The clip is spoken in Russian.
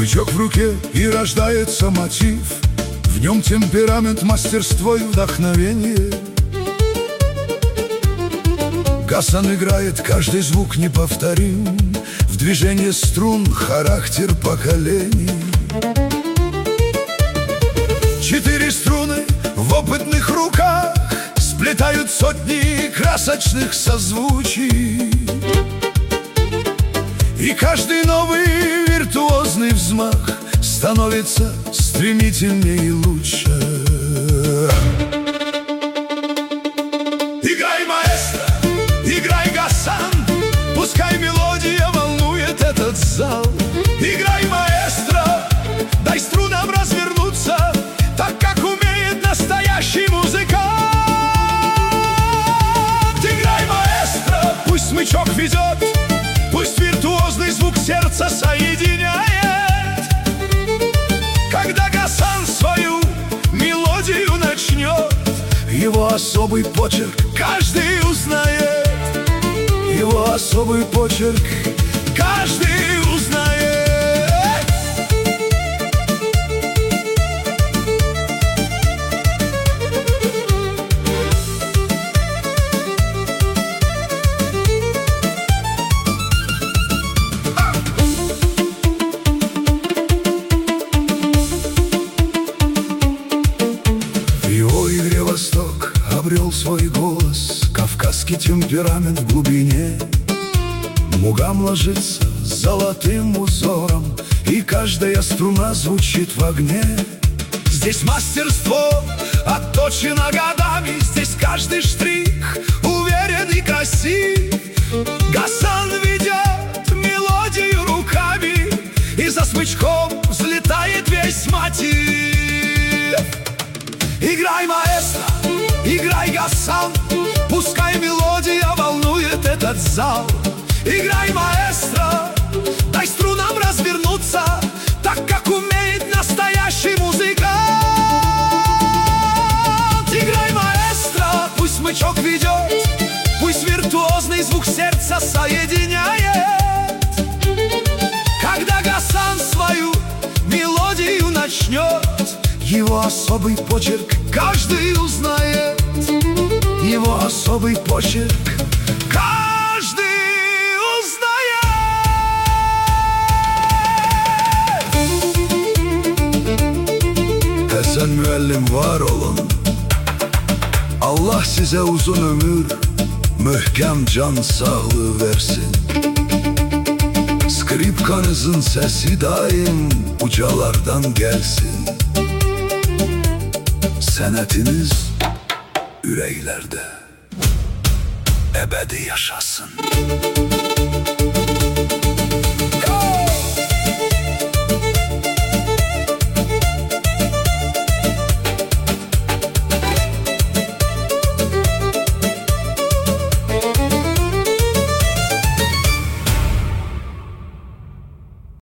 Смычок в руке, и рождается мотив. В нем темперамент, мастерство и вдохновение. Гасан играет, каждый звук неповторим. В движении струн характер поколений. 4 струны в опытных руках сплетают сотни красочных созвучий. И каждый новый виртуозный взмах становится стремительнее и лучше. Играй, маэстро, играй, Гасан, пускай мелодия волнует этот зал. Играй, маэстро, дай струнам развернуться, так как умеет настоящий музыкант. Играй, маэстро, пусть смычок ведет, пусть виртуозный звук сердца соединяет. Когда Гасан свою мелодию начнет, его особый почерк каждый узнает. Его особый почерк каждый узнает. Восток обрел свой голос, кавказский темперамент в глубине. Мугам ложится золотым узором, и каждая струна звучит в огне. Здесь мастерство отточено годами, здесь каждый штрих уверен и красив. Гасан ведет мелодию руками, и за смычком взлетает весь мотив. Играй, маэстро, играй, Гасан, пускай мелодия волнует этот зал. Играй, маэстро, дай струнам развернуться, так как умеет настоящий музыкант. Играй, маэстро, пусть смычок ведет, пусть виртуозный звук сердца соединяет. Когда Гасан свою мелодию начнет, его особый почерк каждый узнает. Его особый почерк каждый uзнает. Hasan müəllim var olun. Allah sizə uzun ömür, möhkəm can sağlığı versin. Skripkanızın sesi daim ucalardan gelsin. Sənətiniz ürəklərdə əbədi yaşasın.